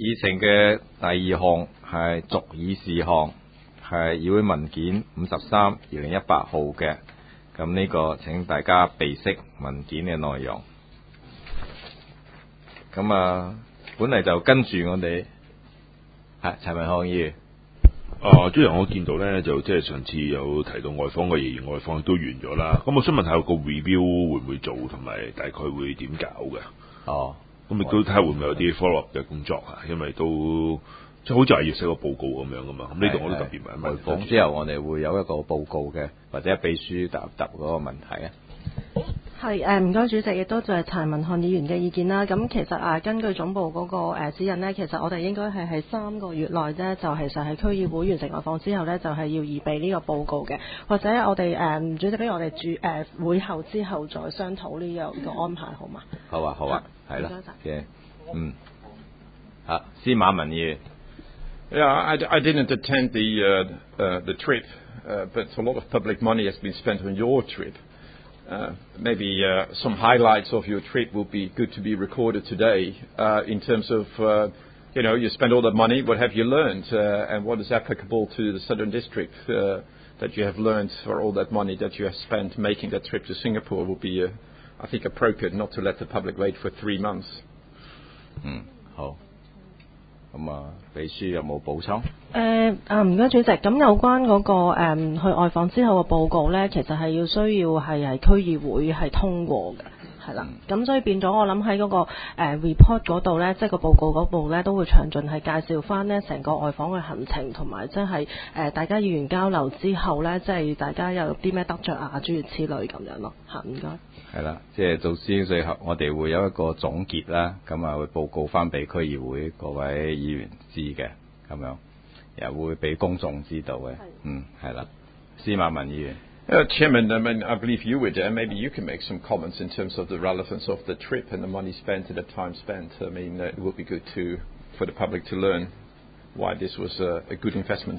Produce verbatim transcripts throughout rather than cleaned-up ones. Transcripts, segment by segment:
議程嘅第二項係續議事項，係議會文件五十三二零一八號嘅。咁呢個請大家備悉文件嘅內容。咁啊，本嚟就跟住我哋係陳文漢議員。 啊，朱陽，我見到咧就即係上次有提到外訪嘅嘢，外訪都完咗啦。咁我想問下個 review 會唔會做，同埋大概會點搞嘅？ 哦， 咁亦都睇下會唔會有啲 follow up 嘅工作啊？因為都即係好似係要寫個報告咁樣噶嘛。咁呢度我都特別問一問。 外訪之後，我哋會有一個報告嘅，或者秘書答答嗰個問題啊。 係誒，唔該主席，亦都就係陳文漢議員嘅意見啦。咁其實啊，根據總部嗰個誒指引呢，其實我哋應該係喺三個月內呢，就其實係區議會完成外訪之後呢，就係要預備呢個報告嘅。或者我哋誒主席，俾我哋主誒會後之後再商討呢個個安排好嗎？ 好啊，好啊，係啦嘅， 嗯，啊，司馬文議員。 Yeah, I, I didn't attend the uh, uh, the trip, uh, but a lot of public money has been spent on your trip. Uh, maybe uh, some highlights of your trip would be good to be recorded today uh, in terms of, uh, you know, you spend all that money, what have you learned uh, and what is applicable to the Southern District uh, that you have learned for all that money that you have spent making that trip to Singapore would be, uh, I think, appropriate not to let the public wait for three months. 嗯，好。咁啊，秘書有冇補充？ 誒啊，唔該主席。咁有關嗰、那個、嗯、去外訪之後嘅報告呢，其實係要需要係係區議會係通過嘅，係啦。咁、嗯、所以變咗我諗喺嗰個、呃、report 嗰度呢，即係個報告嗰度呢，都會詳盡係介紹翻呢成個外訪嘅行程，同埋即係誒大家議員交流之後呢，即係大家有啲咩得着啊，諸如此類咁樣咯。嚇，唔該。係啦，即係到時最後我哋會有一個總結啦，咁啊會報告翻俾區議會各位議員知嘅，咁樣又會俾公眾知道嘅。嗯，係啦，司馬文議員。 Uh, Chairman, I mean, I believe you were there. Maybe you can make some comments in terms of the relevance of the trip and the money spent and the time spent. I mean, uh, it would be good to for the public to learn why this was a, a good investment.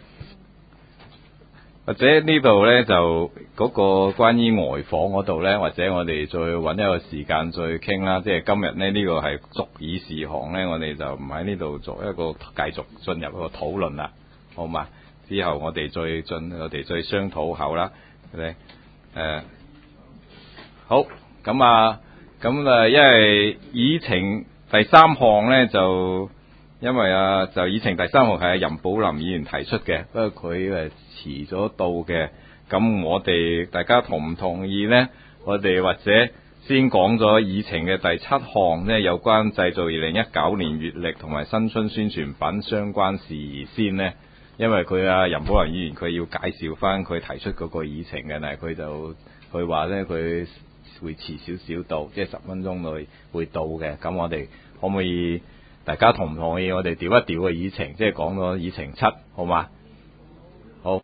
或者呢度呢，就嗰個關於外訪嗰度呢，或者我哋再揾一個時間再傾啦。即係今日呢，呢、呢個係續議事項呢，我哋就唔喺呢度做一個繼續進入一個討論啦，好嘛？之後我哋再進，我哋再商討後啦。誒、呃，好，咁啊，咁啊，因為議程第三項呢，就因為啊，就議程第三項係任寶林議員提出嘅，不過佢誒遲咗到嘅，咁我哋大家同唔同意呢？我哋或者先講咗議程嘅第七項呢，有關製造二零一九年月曆同埋新春宣傳品相關事宜先呢，因為佢啊任寶林議員佢要介紹翻佢提出嗰個議程嘅，但係佢就佢話呢，佢會遲少少到，即係十分鐘內會到嘅。咁我哋可唔可以大家同唔同意我哋調一調個議程，即係講咗議程七，好嘛？